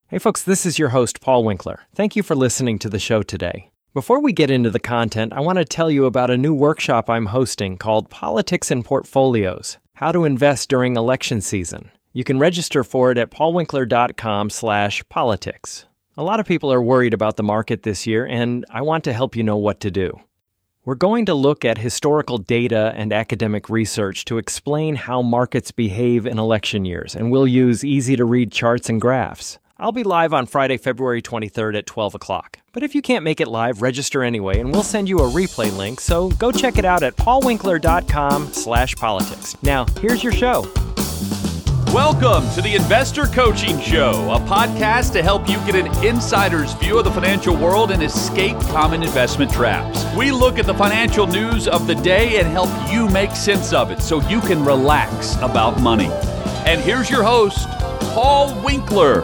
Hey folks, this is your host, Paul Winkler. Thank you for listening to the show today. Before we get into the content, I want to tell you about a new workshop I'm hosting called Politics and Portfolios: How to Invest During Election Season. You can register for it at paulwinkler.com/politics. A lot of people are worried about the market this year, and I want to help you know what to do. We're going to look at historical data and academic research to explain how markets behave in election years, and we'll use easy-to-read charts and graphs. I'll be live on Friday, February 23rd at 12 o'clock. But if you can't make it live, register anyway, and we'll send you a replay link, so go check it out at paulwinkler.com/politics. Now, here's your show. Welcome to the Investor Coaching Show, a podcast to help you get an insider's view of the financial world and escape common investment traps. We look at the financial news of the day and help you make sense of it so you can relax about money. And here's your host, Paul Winkler.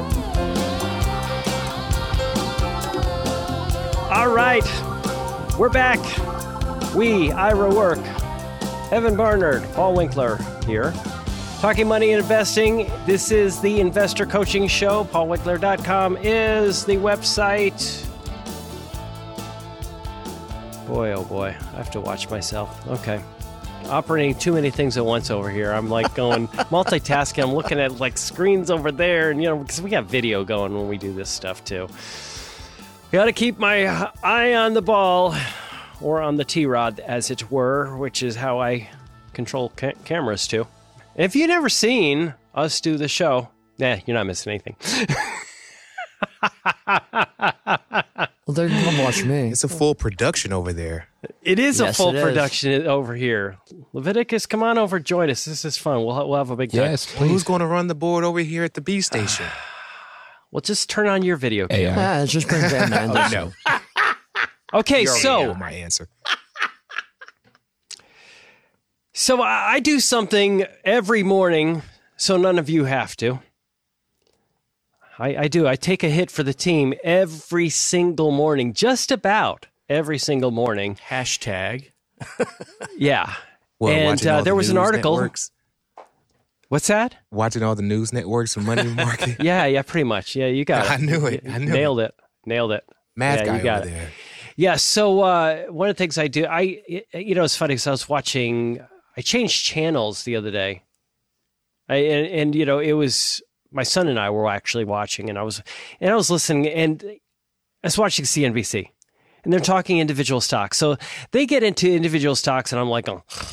All right, we're back. Ira Work, Evan Barnard, Paul Winkler here, talking money and investing. This is the Investor Coaching Show. PaulWinkler.com is the website. Boy, oh boy, I have to watch myself. Okay. Operating too many things at once over here. I'm like going multitasking. I'm looking at like screens over there, and because we got video going when we do this stuff too. Got to keep my eye on the ball, or on the T-rod, as it were, which is how I control cameras too. And if you've never seen us do the show, you're not missing anything. Well, they can come watch me. It's a full production over there. It is a full production over here. Leviticus, come on over, join us. This is fun. We'll have a big time. Yes, please. Well, who's going to run the board over here at the B station? Well, just turn on your video camera. Yeah, it's just been Van Anderson. No. Okay, You already so know my answer. So I do something every morning, so none of you have to. I do. I take a hit for the team every single morning, just about every single morning. Hashtag. Yeah. Well, and there was an article. Networks, What's that? watching all the news networks and money market. Yeah, pretty much. Yeah, you got it. I knew it. Nailed it. Math Yeah, you guy got over it. there. Yeah, so one of the things I do, it's funny because I was watching, I changed channels the other day. And it was, my son and I were actually watching, and I was listening, and I was watching CNBC, and they're talking individual stocks. So they get into individual stocks, and I'm like,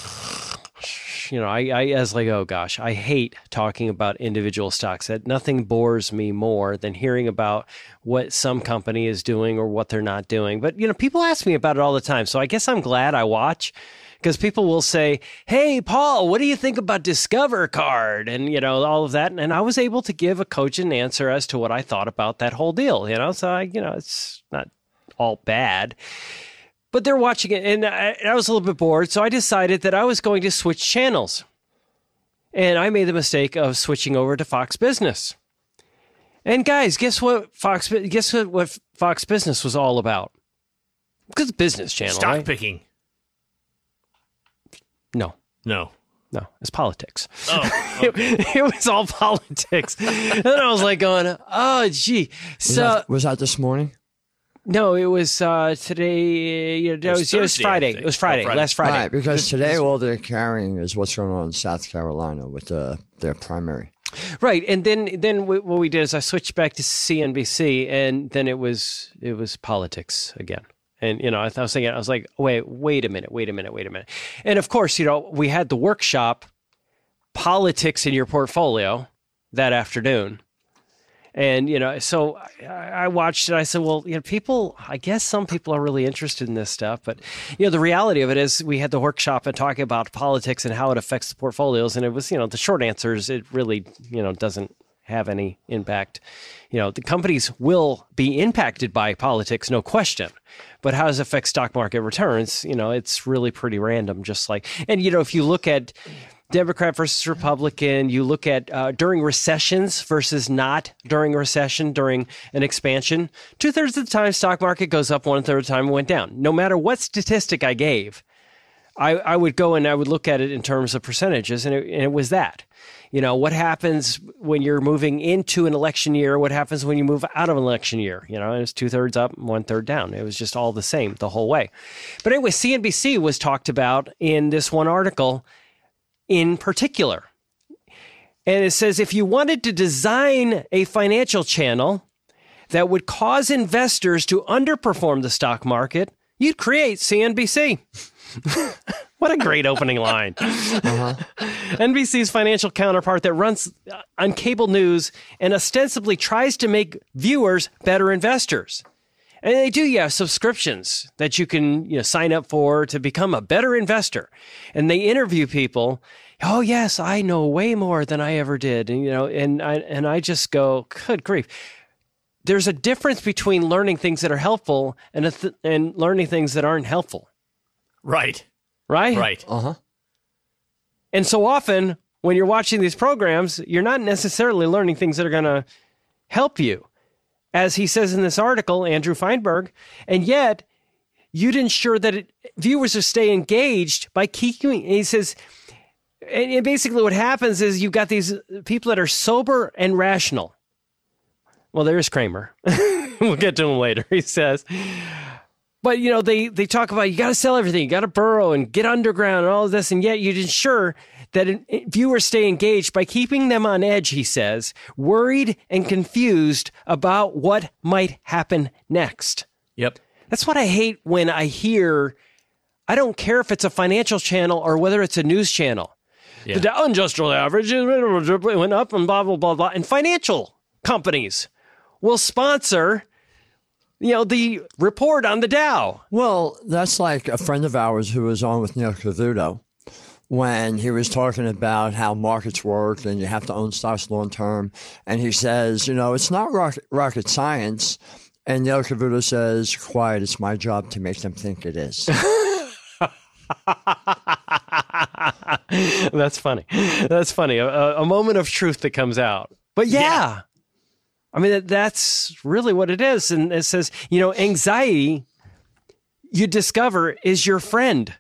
I was like, oh gosh, I hate talking about individual stocks. That nothing bores me more than hearing about what some company is doing or what they're not doing. But, people ask me about it all the time. So I guess I'm glad I watch, because people will say, hey, Paul, what do you think about Discover Card? And, all of that. And I was able to give a cogent answer as to what I thought about that whole deal, So, it's not all bad. But they're watching it, and I was a little bit bored, so I decided that I was going to switch channels. And I made the mistake of switching over to Fox Business. And guys, guess what Fox Business was all about? Because it's a business channel, Stock right? picking. No, it's politics. Oh, okay. It was all politics. And then I was like going, oh, gee. Was that this morning? No, it was today. It was Thursday, Friday. I think. It was Friday. Friday. Last Friday. Right, because today all they're carrying is what's going on in South Carolina with their primary. Right, and then what we did is I switched back to CNBC, and then it was politics again. And I was thinking, I was like, wait a minute. And of course, we had the workshop, Politics in Your Portfolio, that afternoon. And, so I watched it. I said, well, I guess some people are really interested in this stuff. But, the reality of it is we had the workshop and talking about politics and how it affects the portfolios. And it was, the short answer is it really, doesn't have any impact. The companies will be impacted by politics, no question. But how does it affect stock market returns? It's really pretty random, just like, and, if you look at Democrat versus Republican, you look at during recessions versus not during a recession, during an expansion, 2/3 of the time stock market goes up, 1/3 of the time it went down. No matter what statistic I gave, I would go and I would look at it in terms of percentages, and it was that. What happens when you're moving into an election year? What happens when you move out of an election year? It was 2/3 up, 1/3 down. It was just all the same the whole way. But anyway, CNBC was talked about in this one article in particular. And it says, if you wanted to design a financial channel that would cause investors to underperform the stock market, you'd create CNBC. What a great opening line. NBC's financial counterpart that runs on cable news and ostensibly tries to make viewers better investors. And they do, have subscriptions that you can sign up for to become a better investor. And they interview people. Oh, yes, I know way more than I ever did. And I just go, good grief. There's a difference between learning things that are helpful and learning things that aren't helpful. Right. Right? Uh-huh. And so often when you're watching these programs, you're not necessarily learning things that are going to help you. As he says in this article, Andrew Feinberg, and yet you'd ensure that viewers will stay engaged by keeping, he says, and basically what happens is you've got these people that are sober and rational. Well, there's Kramer. We'll get to him later, he says. But, they talk about you got to sell everything. You got to burrow and get underground and all of this. And yet you'd ensure that viewers stay engaged by keeping them on edge, he says, worried and confused about what might happen next. Yep. That's what I hate when I hear, I don't care if it's a financial channel or whether it's a news channel. Yeah. The Dow Industrial Average went up and blah, blah, blah, blah. And financial companies will sponsor the report on the Dow. Well, that's like a friend of ours who was on with Neil Cavuto when he was talking about how markets work and you have to own stocks long term. And he says, it's not rocket science. And Neil Cavuto says, quiet, it's my job to make them think it is. That's funny. That's funny. A moment of truth that comes out. But yeah. I mean, that's really what it is. And it says, anxiety, you discover, is your friend.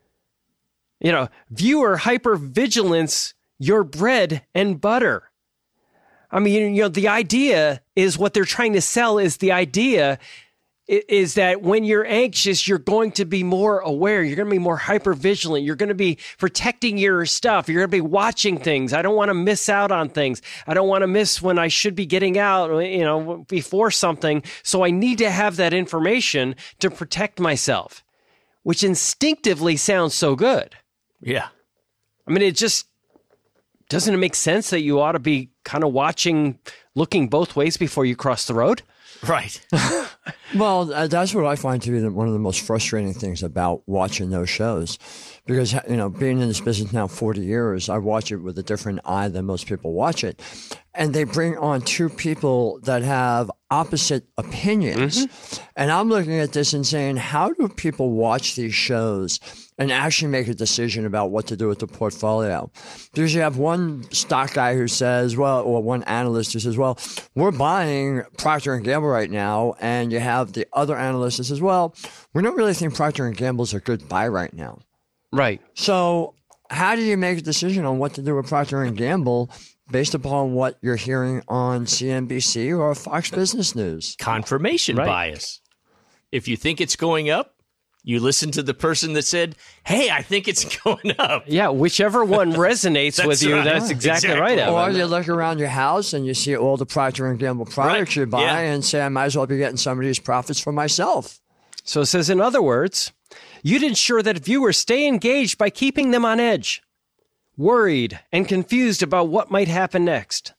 Viewer hypervigilance, your bread and butter. I mean, the idea is what they're trying to sell is the idea is that when you're anxious, you're going to be more aware. You're going to be more hypervigilant. You're going to be protecting your stuff. You're going to be watching things. I don't want to miss out on things. I don't want to miss when I should be getting out, before something. So I need to have that information to protect myself, which instinctively sounds so good. Yeah. I mean, it just doesn't it make sense that you ought to be kind of looking both ways before you cross the road? Right. Well, that's what I find to be one of the most frustrating things about watching those shows. Because, being in this business now 40 years, I watch it with a different eye than most people watch it. And they bring on two people that have opposite opinions. Mm-hmm. And I'm looking at this and saying, how do people watch these shows and actually make a decision about what to do with the portfolio? Because you have one stock guy who says, or one analyst who says, well, we're buying Procter & Gamble right now. And you have the other analyst that says, well, we don't really think Procter & Gamble is a good buy right now. Right. So how do you make a decision on what to do with Procter & Gamble based upon what you're hearing on CNBC or Fox Business News? Confirmation bias. If you think it's going up, you listen to the person that said, hey, I think it's going up. Yeah, whichever one resonates with you, that's exactly right. Or you look around your house and you see all the Procter & Gamble products you buy and say, I might as well be getting some of these profits for myself. So it says, in other words, you'd ensure that viewers stay engaged by keeping them on edge, worried and confused about what might happen next.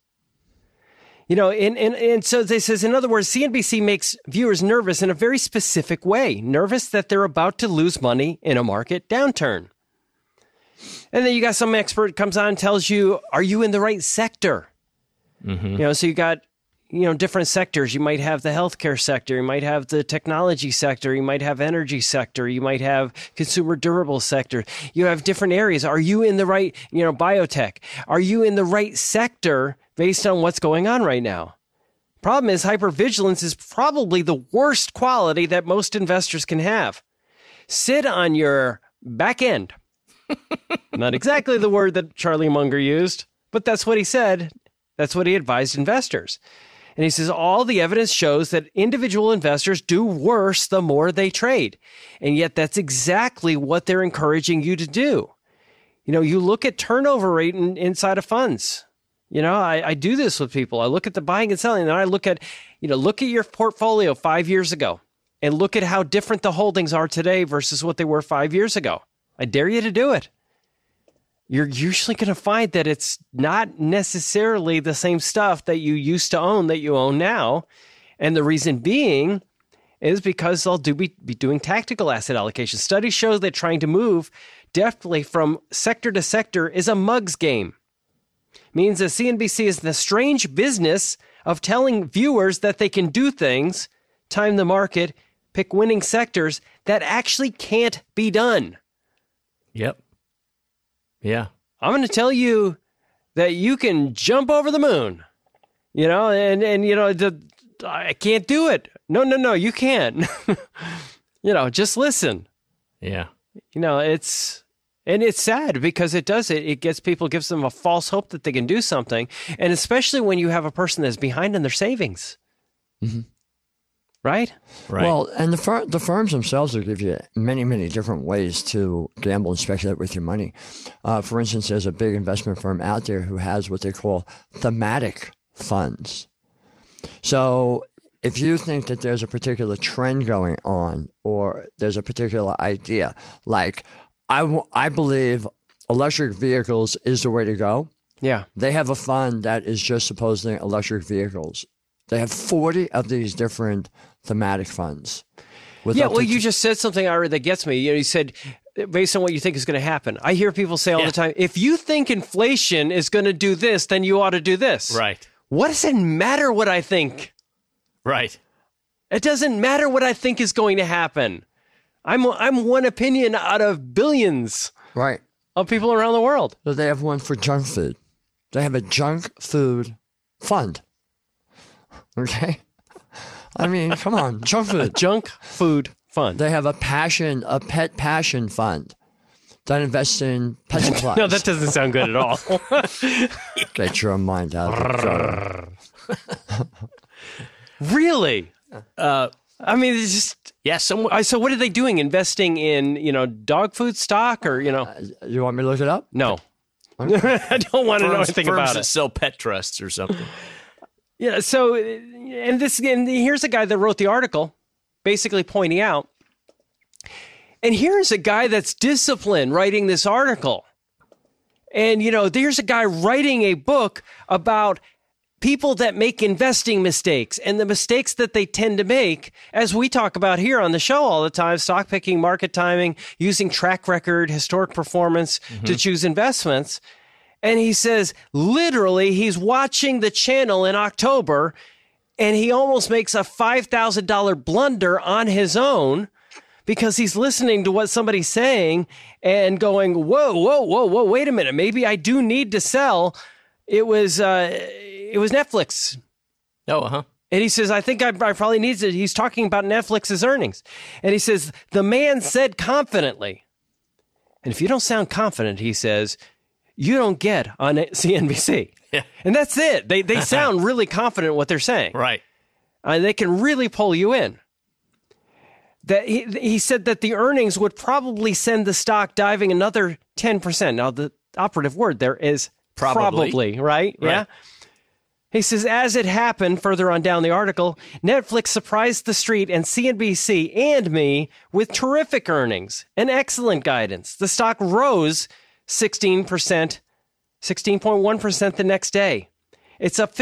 And so they says, in other words, CNBC makes viewers nervous in a very specific way, nervous that they're about to lose money in a market downturn. And then you got some expert comes on and tells you, are you in the right sector? Mm-hmm. So you got, different sectors. You might have the healthcare sector. You might have the technology sector. You might have energy sector. You might have consumer durable sector. You have different areas. Are you in the right, biotech? Are you in the right sector based on what's going on right now? Problem is, hypervigilance is probably the worst quality that most investors can have. Sit on your back end. Not exactly the word that Charlie Munger used, but that's what he said. That's what he advised investors. And he says, all the evidence shows that individual investors do worse the more they trade. And yet that's exactly what they're encouraging you to do. You know, you look at turnover rate inside of funds. You know, I do this with people. I look at the buying and selling, and I look at, look at your portfolio 5 years ago and look at how different the holdings are today versus what they were 5 years ago. I dare you to do it. You're usually going to find that it's not necessarily the same stuff that you used to own that you own now. And the reason being is because they'll be doing tactical asset allocation. Studies show that trying to move deftly from sector to sector is a mug's game. Means that CNBC is in the strange business of telling viewers that they can do things, time the market, pick winning sectors that actually can't be done. Yep. Yeah. I'm going to tell you that you can jump over the moon, and I can't do it. No, you can't. Just listen. Yeah. It's sad because it gives them a false hope that they can do something. And especially when you have a person that's behind in their savings. Mm-hmm. Right? Well, and the firms themselves will give you many, many different ways to gamble and speculate with your money. For instance, there's a big investment firm out there who has what they call thematic funds. So if you think that there's a particular trend going on or there's a particular idea, like I believe electric vehicles is the way to go. Yeah. They have a fund that is just supposedly electric vehicles. They have 40 of these different thematic funds. You just said something that gets me. You said, based on what you think is going to happen. I hear people say all the time, if you think inflation is going to do this, then you ought to do this. Right. What does it matter what I think? Right. It doesn't matter what I think is going to happen. I'm one opinion out of billions of people around the world. So they have one for junk food. They have a junk food fund. Okay? I mean, come on, junk food. A junk food fund. They have a pet passion fund that invests in pet supplies. No, that doesn't sound good at all. Get your mind out of it. Really? I mean, it's just... Yeah, So what are they doing? Investing in, dog food stock or, You want me to look it up? No. I don't want to know anything about firms that it. sell pet trusts or something. Yeah, so, and here's a guy that wrote the article, basically pointing out, and here's a guy that's disciplined writing this article. And, there's a guy writing a book about people that make investing mistakes and the mistakes that they tend to make, as we talk about here on the show all the time, stock picking, market timing, using track record, historic performance to choose investments. And he says, literally, he's watching the channel in October, and he almost makes a $5,000 blunder on his own because he's listening to what somebody's saying and going, whoa, wait a minute. Maybe I do need to sell. It was Netflix. Oh, uh-huh. And he says, I think I probably need to. He's talking about Netflix's earnings. And he says, the man said confidently. And if you don't sound confident, he says, you don't get on CNBC. Yeah. And that's it. They sound really confident what they're saying. Right. They can really pull you in. That he said that the earnings would probably send the stock diving another 10%. Now, the operative word there is probably, right? Yeah. He says, as it happened further on down the article, Netflix surprised the street and CNBC and me with terrific earnings and excellent guidance. The stock rose 16.1% the next day. It's up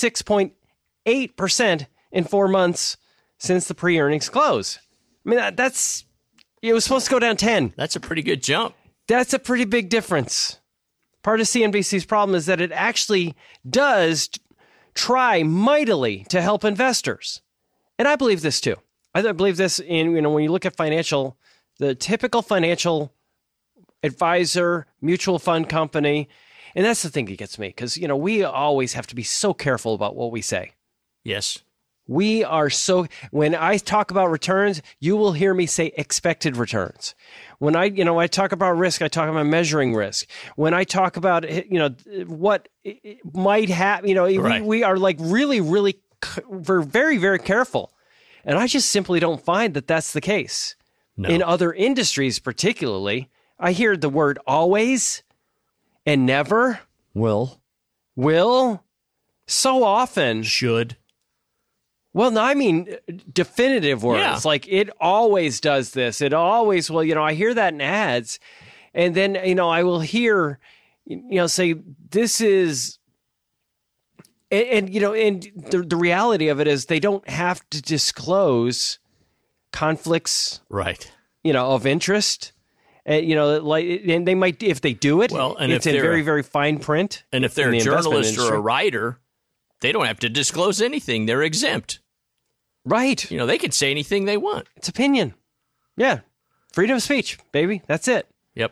56.8% in 4 months since the pre-earnings close. I mean, it was supposed to go down 10. That's a pretty good jump. That's a pretty big difference. Part of CNBC's problem is that it actually does try mightily to help investors. And I believe this too. I believe this in, when you look at the typical financial advisor, mutual fund company. And that's the thing that gets me because, we always have to be so careful about what we say. Yes. We are so, when I talk about returns, you will hear me say expected returns. When I talk about risk, I talk about measuring risk. When I talk about, what might happen, Right. we are like really, really, we're very, very careful. And I just simply don't find that that's the case. No. In other industries, particularly, I hear the word always and never, Will. so often. Should. Well, no, I mean definitive words. Yeah. Like it always does this. It always will. I hear that in ads, and then I will hear, say this is, and the reality of it is they don't have to disclose conflicts, Right. of interest. And they might, if they do it, Well, and it's if in they're very, very fine print. And if they're in a the investment journalist or industry. a writer, they don't have to disclose anything. They're exempt. Right. They can say anything they want. It's opinion. Yeah. Freedom of speech, baby. That's it. Yep.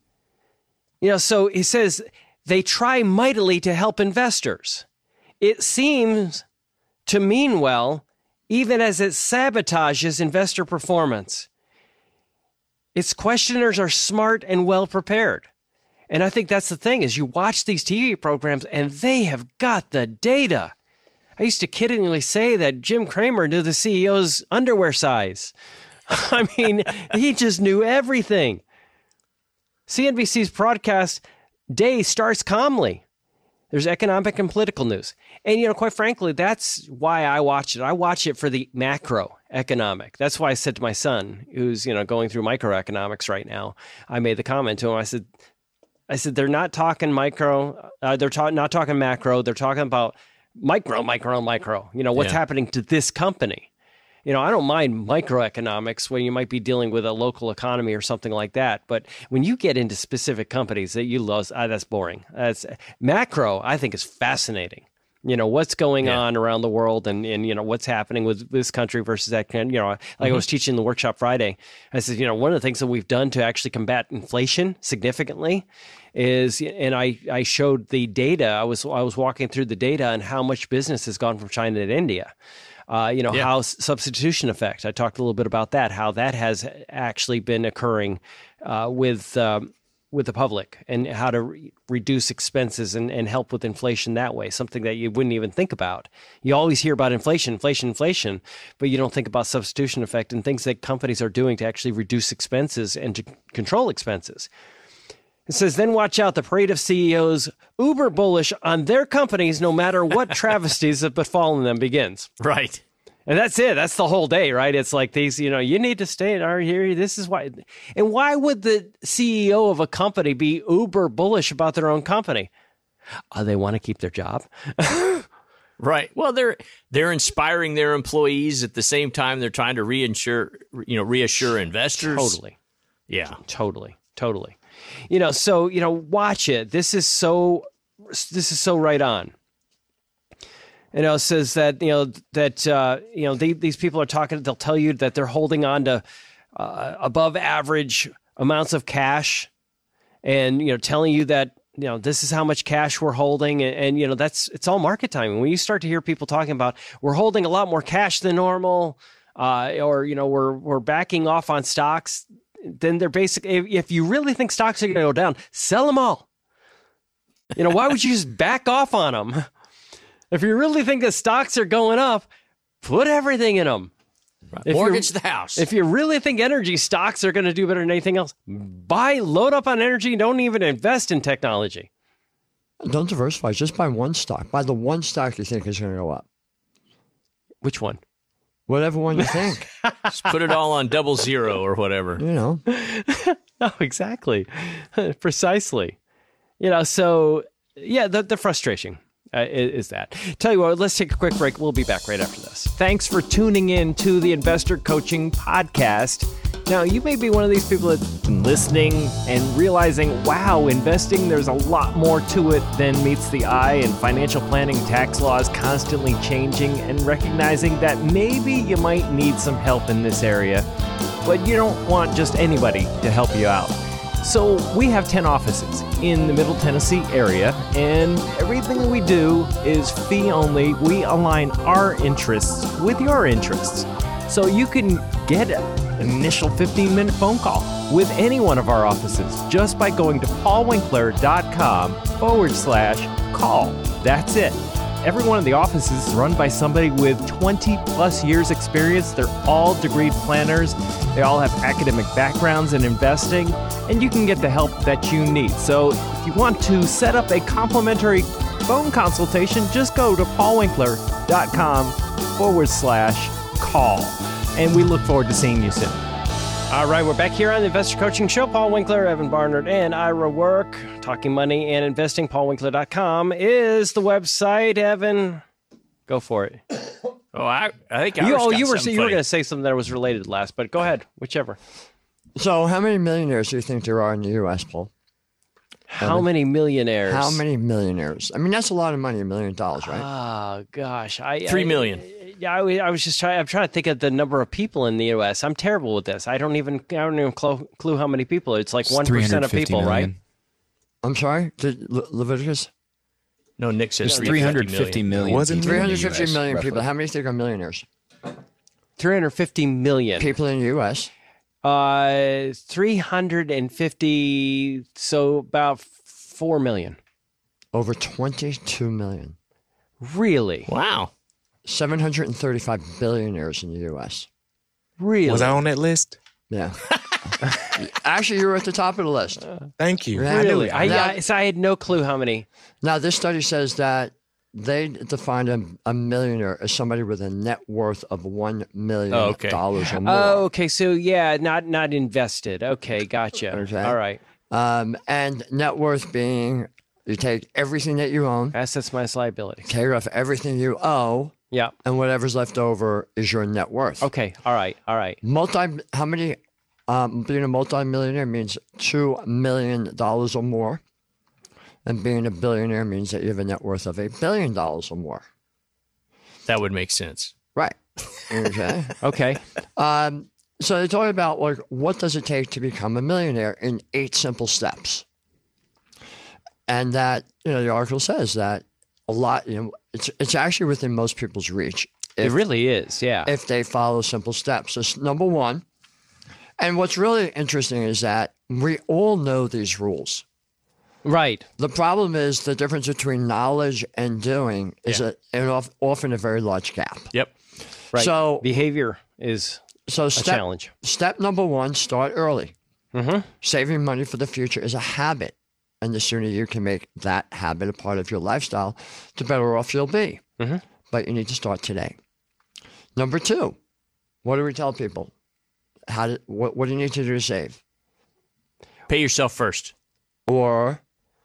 So he says they try mightily to help investors. It seems to mean well, even as it sabotages investor performance. Its questioners are smart and well prepared. And I think that's the thing is you watch these TV programs and they have got the data. I used to kiddingly say that Jim Cramer knew the CEO's underwear size. I mean, he just knew everything. CNBC's broadcast day starts calmly. There's economic and political news. And, quite frankly, that's why I watch it. I watch it for the macroeconomic. That's why I said to my son, who's, going through microeconomics right now, I made the comment to him. I said, they're not talking micro. They're not talking macro. They're talking about micro. What's happening to this company. I don't mind microeconomics when you might be dealing with a local economy or something like that. But when you get into specific companies that you love, that's boring. That's macro, I think, is fascinating. What's going on around the world and what's happening with this country versus that. I was teaching the workshop Friday. I said, one of the things that we've done to actually combat inflation significantly is, and I showed the data. I was walking through the data and how much business has gone from China to India. How substitution effect. I talked a little bit about that, how that has actually been occurring with the public and how to reduce expenses and help with inflation that way, something that you wouldn't even think about. You always hear about inflation, but you don't think about substitution effect and things that companies are doing to actually reduce expenses and to control expenses. It says, then watch out, the parade of CEOs uber bullish on their companies no matter what travesties have befallen them begins. Right. And that's it. That's the whole day, right? It's like these, you need to stay in our here. This is why. And why would the CEO of a company be uber bullish about their own company? They want to keep their job. Right. Well, they're inspiring their employees at the same time they're trying to reassure investors. Totally. Yeah. Totally. So, watch it. This is so right on. It says that, these people are talking, they'll tell you that they're holding on to above average amounts of cash and, telling you that, this is how much cash we're holding. And it's all market timing. When you start to hear people talking about we're holding a lot more cash than normal, or, we're backing off on stocks, then they're basically, if you really think stocks are going to go down, sell them all. Why would you just back off on them? If you really think that stocks are going up, put everything in them. Right. Mortgage the house. If you really think energy stocks are going to do better than anything else, load up on energy. Don't even invest in technology. Don't diversify. Just buy one stock. Buy the one stock you think is going to go up. Which one? Whatever one you think. Just put it all on 00 or whatever. No, exactly. Precisely. So, yeah, the frustration. Is that. Tell you what, let's take a quick break. We'll be back right after this. Thanks for tuning in to the Investor Coaching Podcast. Now, you may be one of these people that's been listening and realizing, wow, investing, there's a lot more to it than meets the eye, and financial planning, tax laws constantly changing, and recognizing that maybe you might need some help in this area, but you don't want just anybody to help you out. So we have 10 offices in the Middle Tennessee area, and everything we do is fee only. We align our interests with your interests. So you can get an initial 15-minute phone call with any one of our offices just by going to paulwinkler.com/call. That's it. Every one of the offices is run by somebody with 20 plus years experience. They're all degreed planners. They all have academic backgrounds in investing, and you can get the help that you need. So if you want to set up a complimentary phone consultation, just go to paulwinkler.com/call. And we look forward to seeing you soon. All right, we're back here on the Investor Coaching Show. Paul Winkler, Evan Barnard, and Ira Work. Talking money and investing. PaulWinkler.com is the website. Evan, go for it. Oh, I think you were going to say something that was related last, but go ahead, whichever. So how many millionaires do you think there are in the U.S., Paul? How many millionaires? How many millionaires? I mean, that's a lot of money, $1 million, right? Oh, gosh. 3 million. I was just I'm trying to think of the number of people in the U.S. I'm terrible with this. I don't even clue how many people. It's like 1% of people, million. right? I'm sorry, Leviticus? No, Nick says 350 million. Wasn't 350 million people. How many think are millionaires? 350 million. People in the U.S.? 350, so about 4 million. Over 22 million. Really? Wow. 735 billionaires in the U.S. Really? Was I on that list? Yeah. Actually, you were at the top of the list. Thank you. Yeah. Really? Now- So I had no clue how many. Now, this study says that they define a millionaire as somebody with a net worth of $1 million or more. Oh, okay. So yeah, not invested. Okay, gotcha. Okay. All right. And net worth being you take everything that you own, Assets minus liabilities. take off everything you owe, Yeah. and whatever's left over is your net worth. Okay. All right. How many? Being a multimillionaire means $2 million or more, and being a billionaire means that you have a net worth of $1 billion or more. That would make sense. Right. Okay. Okay. So they talk about like what does it take to become a millionaire in 8 simple steps, and that the article says that a lot it's actually within most people's reach. It really is. Yeah. If they follow simple steps. So number one, and what's really interesting is that we all know these rules. Right. The problem is the difference between knowledge and doing is often a very large gap. Yep. Right. So behavior is a challenge. Step number one, start early. Mm-hmm. Saving money for the future is a habit. And the sooner you can make that habit a part of your lifestyle, the better off you'll be. Mm-hmm. But you need to start today. Number two, what do we tell people? What do you need to do to save? Pay yourself first. Or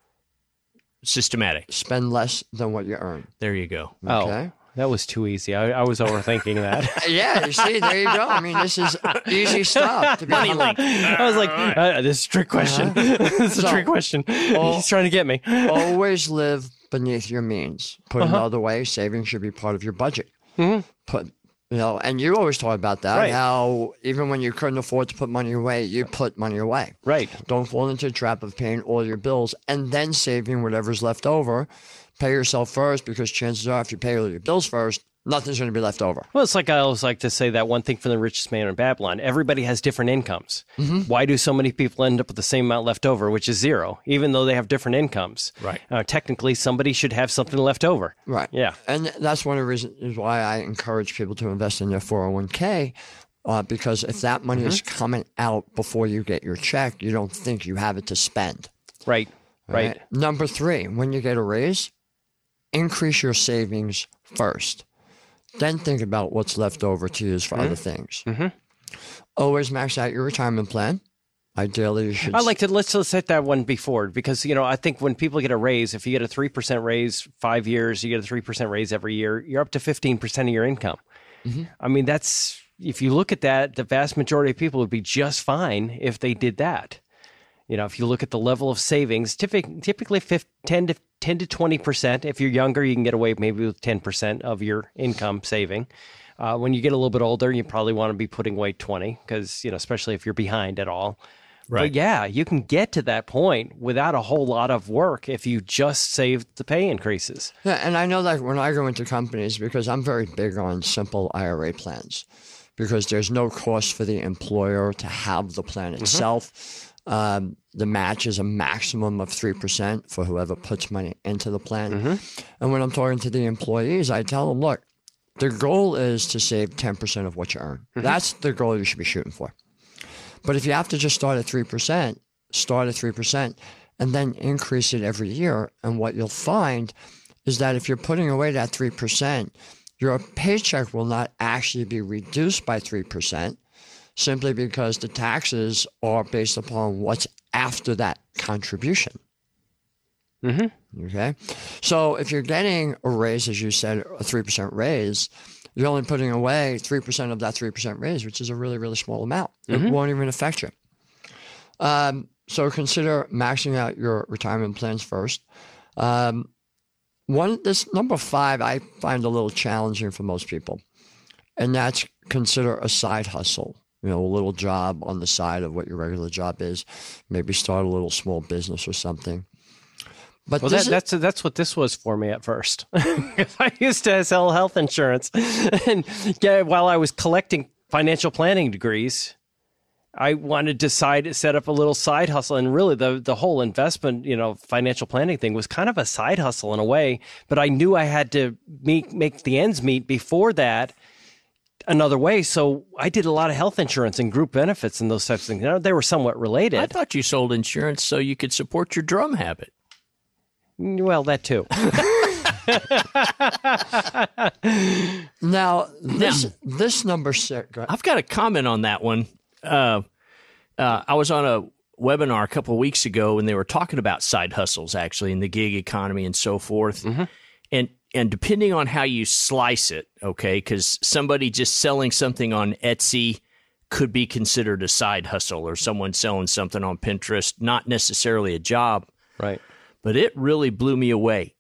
Systematic. spend less than what you earn. There you go. Okay. Oh, that was too easy. I was overthinking that. Yeah, you see, there you go. I mean, this is easy stuff. To Money link. I was like, this is a trick question. This is a trick question. He's trying to get me. Always live beneath your means. Put it another way, saving should be part of your budget. Mm-hmm. And you always talk about that, Right. how even when you couldn't afford to put money away, you put money away. Right. Don't fall into the trap of paying all your bills and then saving whatever's left over. Pay yourself first, because chances are if you pay all your bills first, nothing's going to be left over. Well, it's like I always like to say that one thing from The Richest Man in Babylon. Everybody has different incomes. Mm-hmm. Why do so many people end up with the same amount left over, which is zero, even though they have different incomes? Right. Technically, somebody should have something left over. Right. Yeah. And that's one of the reasons why I encourage people to invest in their 401k, because if that money is coming out before you get your check, you don't think you have it to spend. Right. Right. Number 3, when you get a raise, increase your savings first. Then think about what's left over to use for other things. Mm-hmm. Always max out your retirement plan. Ideally, you should. I like to let's hit that one before, because I think when people get a raise, if you get a 3% raise 5 years, you get a 3% raise every year, you're up to 15% of your income. Mm-hmm. I mean, that's, if you look at that, the vast majority of people would be just fine if they did that. If you look at the level of savings, typically 10 to 20%. If you're younger, you can get away maybe with 10% of your income saving. When you get a little bit older, you probably want to be putting away 20, because especially if you're behind at all. Right. But yeah, you can get to that point without a whole lot of work if you just save the pay increases. Yeah, and I know that when I go into companies, because I'm very big on simple IRA plans, because there's no cost for the employer to have the plan itself. The match is a maximum of 3% for whoever puts money into the plan. And when I'm talking to the employees, I tell them, look, the goal is to save 10% of what you earn. That's the goal you should be shooting for. But if you have to just start at 3%, start at 3% and then increase it every year. And what you'll find is that if you're putting away that 3%, your paycheck will not actually be reduced by 3%, simply because the taxes are based upon what's after that contribution. Okay? So if you're getting a raise, as you said, a 3% raise, you're only putting away 3% of that 3% raise, which is a really, really small amount. It won't even affect you. So consider maxing out your retirement plans first. This number 5, I find a little challenging for most people, and that's consider a side hustle. A little job on the side of what your regular job is. Maybe start a little small business or something. But that's what this was for me at first. I used to sell health insurance, and while I was collecting financial planning degrees, I wanted to set up a little side hustle. And really, the whole investment, financial planning thing was kind of a side hustle in a way. But I knew I had to make the ends meet before that another way. So I did a lot of health insurance and group benefits and those types of things. They were somewhat related. I thought you sold insurance so you could support your drum habit. Well, that too. Now, this number 6. I've got a comment on that one. I was on a webinar a couple of weeks ago, and they were talking about side hustles, actually, in the gig economy and so forth. And depending on how you slice it, okay, because somebody just selling something on Etsy could be considered a side hustle, or someone selling something on Pinterest, not necessarily a job. Right. But it really blew me away.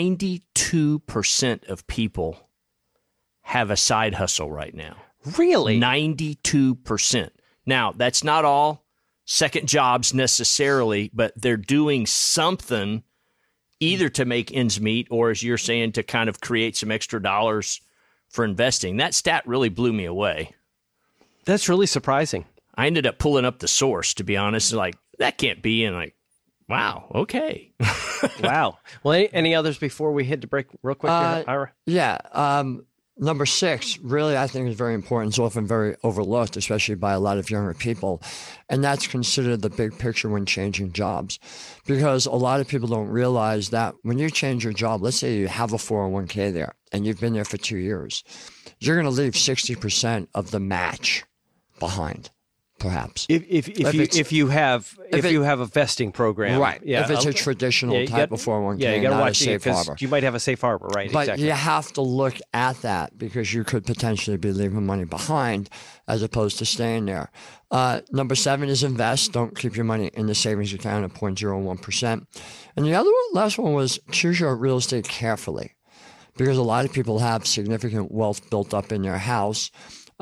92% of people have a side hustle right now. Really? 92%. Now, that's not all second jobs necessarily, but they're doing something either to make ends meet or, as you're saying, to kind of create some extra dollars for investing. That stat really blew me away. That's really surprising. I ended up pulling up the source, to be honest. Like, that can't be. And like, wow, okay. Wow. Well, any others before we hit the break real quick, Ira? Yeah. Number 6, really, I think is very important. It's often very overlooked, especially by a lot of younger people. And that's considered the big picture when changing jobs. Because a lot of people don't realize that when you change your job, let's say you have a 401k there and you've been there for 2 years, you're going to leave 60% of the match behind. Perhaps if you have a vesting program, right? Yeah, if it's a traditional type of 401k, you got to watch a safe harbor. You might have a safe harbor, right? But exactly. You have to look at that because you could potentially be leaving money behind as opposed to staying there. Number 7 is invest. Don't keep your money in the savings account at 0.01%. And the last one was choose your real estate carefully, because a lot of people have significant wealth built up in their house.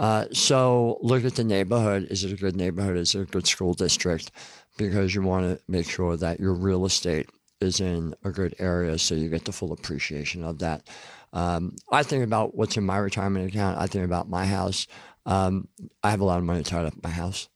So look at the neighborhood. Is it a good neighborhood? Is it a good school district? Because you want to make sure that your real estate is in a good area so you get the full appreciation of that. I think about what's in my retirement account. I think about my house. I have a lot of money tied up in my house.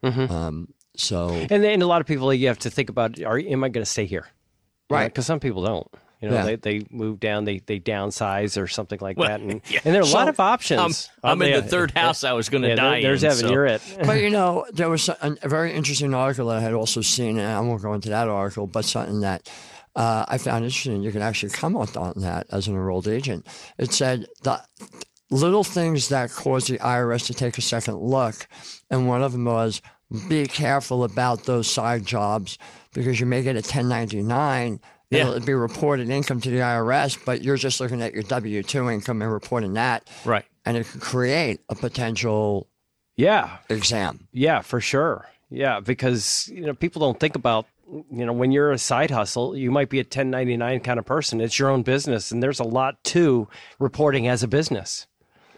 So and a lot of people, you have to think about, am I going to stay here? Right. Because some people don't. They move down, they downsize or something like that. And, yeah. and there are a lot of options. I'm in the third house I was going to die there's in. Evan, you're it. But, there was a very interesting article that I had also seen, and I won't go into that article, but something that I found interesting. You can actually comment on that as an enrolled agent. It said the little things that cause the IRS to take a second look, and one of them was be careful about those side jobs because you may get a 1099. It'll be reported income to the IRS, but you're just looking at your W-2 income and reporting that. Right. And it could create a potential exam. Yeah, for sure. Yeah, because people don't think about, when you're a side hustle, you might be a 1099 kind of person. It's your own business, and there's a lot to reporting as a business.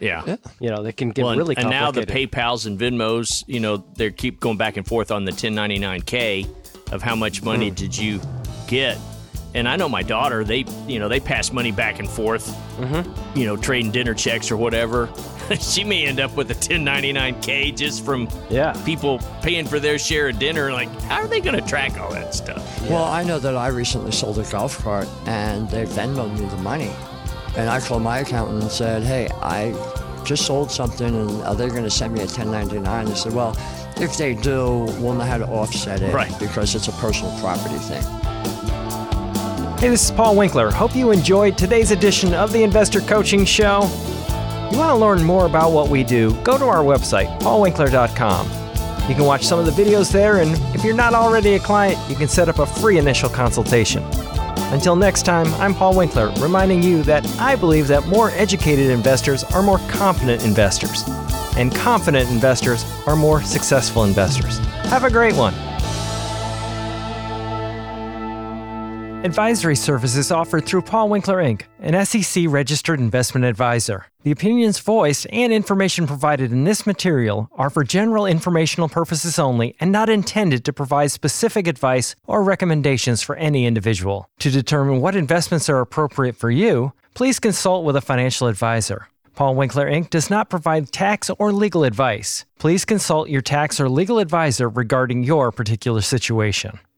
Yeah. You know, they can get Well, really and now the complicated. PayPals and Venmos, you know, they keep going back and forth on the 1099K of how much money did you get. And I know my daughter, they pass money back and forth, you know, trading dinner checks or whatever. She may end up with a 1099K just from people paying for their share of dinner. Like, how are they going to track all that stuff? Well, I know that I recently sold a golf cart and they Venmoed me the money. And I called my accountant and said, hey, I just sold something and are they going to send me a 1099? They said, well, if they do, we'll know how to offset it because it's a personal property thing. Hey, this is Paul Winkler. Hope you enjoyed today's edition of the Investor Coaching Show. You want to learn more about what we do, go to our website, paulwinkler.com. You can watch some of the videos there, and if you're not already a client, you can set up a free initial consultation. Until next time, I'm Paul Winkler, reminding you that I believe that more educated investors are more confident investors, and confident investors are more successful investors. Have a great one. Advisory services offered through Paul Winkler, Inc., an SEC-registered investment advisor. The opinions voiced and information provided in this material are for general informational purposes only and not intended to provide specific advice or recommendations for any individual. To determine what investments are appropriate for you, please consult with a financial advisor. Paul Winkler, Inc. does not provide tax or legal advice. Please consult your tax or legal advisor regarding your particular situation.